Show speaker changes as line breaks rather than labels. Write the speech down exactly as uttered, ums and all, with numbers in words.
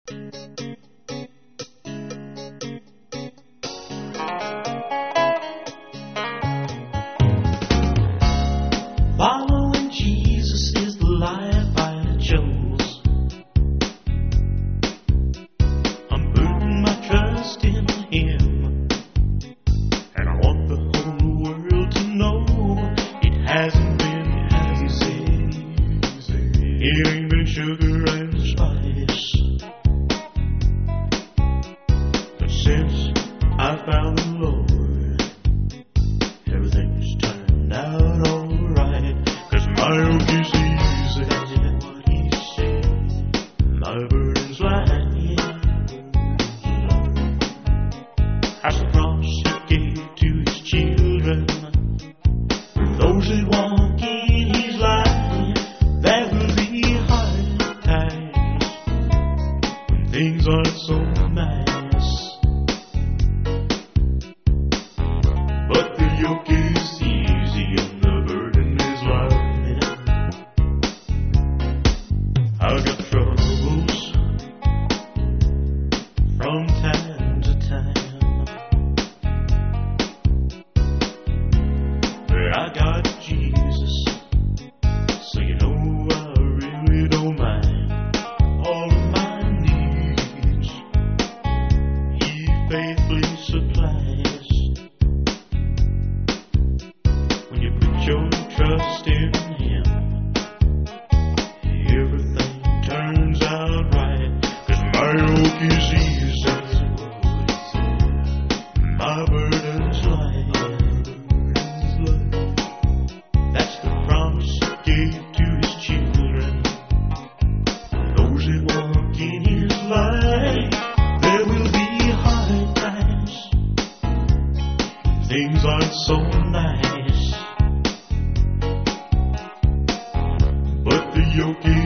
Following Jesus is the life I chose. I'm putting my trust in Him, and I want the whole world to know it hasn't been easy. It ain't been sugar and spice, but since I found the Lord, everything's turned out alright. 'Cause my yoke is easy, what He said, my burden's light. As the promise He gave to His children, those that walk in His light, there will be hard times when things aren't so nice. But the yoke is easy and the burden is light. I've got troubles from time to time, but I got Jesus, so you know I really don't mind. All of my needs He faithfully supplies. When you put your trust in Him, everything turns out right. 'Cause my yoke is easy, my burden's light. That's the promise He gave to His children, those that walk in His light. There will be hard times, things aren't so nice, but the yoke is